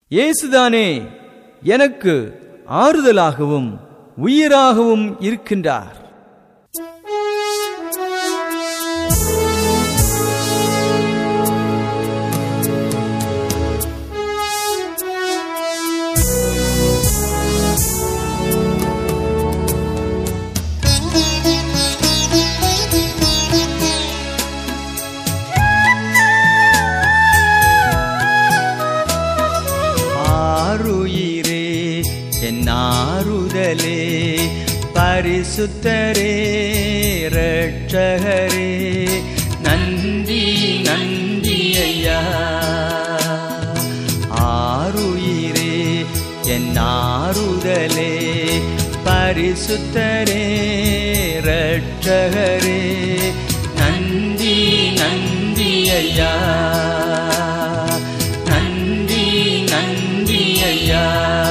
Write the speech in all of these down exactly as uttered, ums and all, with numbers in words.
இயேசுதானே எனக்கு ஆறுதலாகவும் உயிராகவும் இருக்கின்றார். ஆறுதலே பரிசுத்தரே இரட்சகரே, நன்றி நன்றி ஐயா. ஆருயிரே என் ஆறுதலே பரிசுத்தரே இரட்சகரே, நன்றி நன்றி ஐயா, நன்றி நன்றி ஐயா.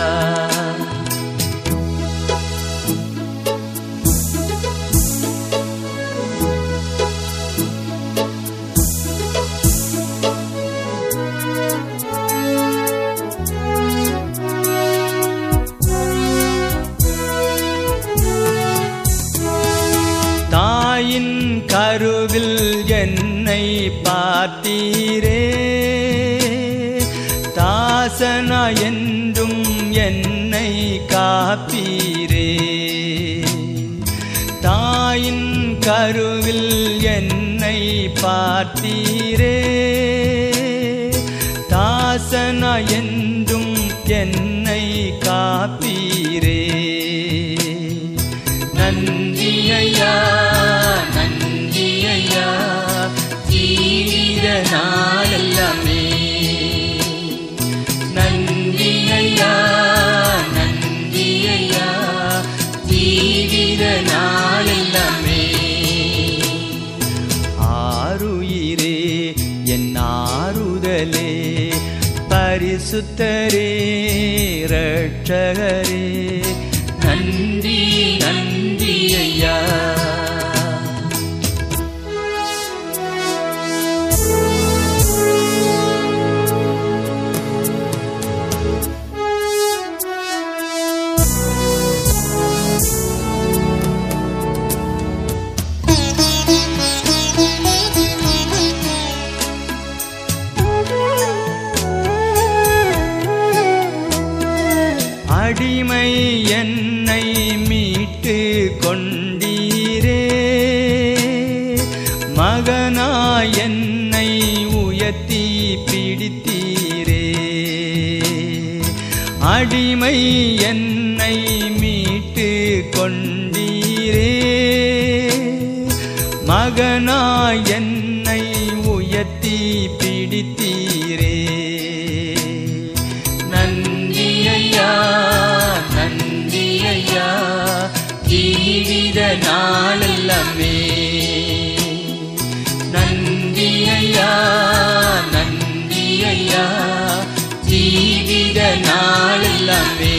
தாயின் கருவில் என்னை பார்த்தீரே, தாசனா என்றும் என்னை காப்பீரே. தாயின் கருவில் என்னை பார்த்தீரே, தாசனா என்றும் என்னை காப்பீரே. நன்றி ஐயா, நன்றி ஐயா, ஜீவித நாளெல்லாமே. நன்றி ஐயா, நன்றி ஐயா, ஜீவித நாளெல்லாமே. ஆருயிரே என் ஆறுதலே பரிசுத்தரே இரட்சகரே, நன்றி நன்றி ஐயா. அடிமை என்னை மீட்டு கொண்டீரே, மகனாய் என்னை உயர்த்தி பிடித்தீரே. அடிமை என்னை மீட்டு கொண்டீரே, மகனாய் என்னை உயர்த்தி பிடித்தீரே. நன்றி ஐயா, நன்றி ஐயா, ஜீவித நாளெல்லாமே. நன்றி ஐயா, நன்றி ஐயா, ஜீவித நாளெல்லாமே.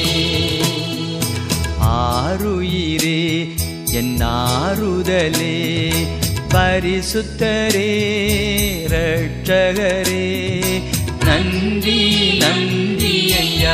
ஆருயிரே என் ஆறுதலே பரிசுத்தரே இரட்சகரே, நன்றி நன்றி ஐயா.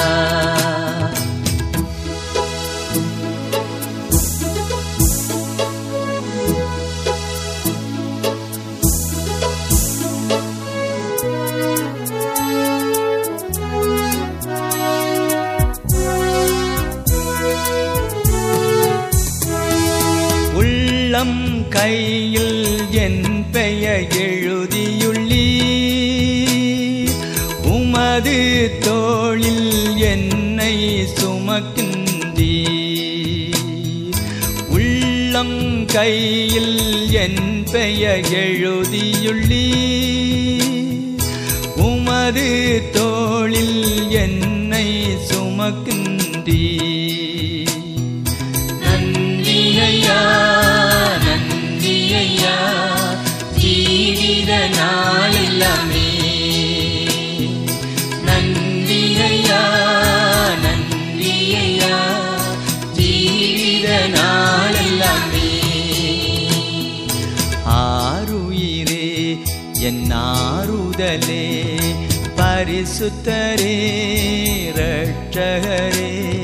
உள்ளம் கையில் என் பெயர் எழுதியுள்ளீ, உமது தோளில் என்னை சுமக்கின்றீ. உள்ளம் கையில் என் பெயர் எழுதியுள்ளீ, உமது தோளில் என்னை சுமக்கின்றீ. நன்றி ஐயா, நன்றி ஐயா, ஜீவித நாளெல்லாமே. நன்றி ஐயா, நன்றி ஐயா, ஜீவித நாளெல்லாமே. ஆருயிரே என் ஆறுதலே பரிசுத்தரே பரிசுத்தரே இரட்சகரே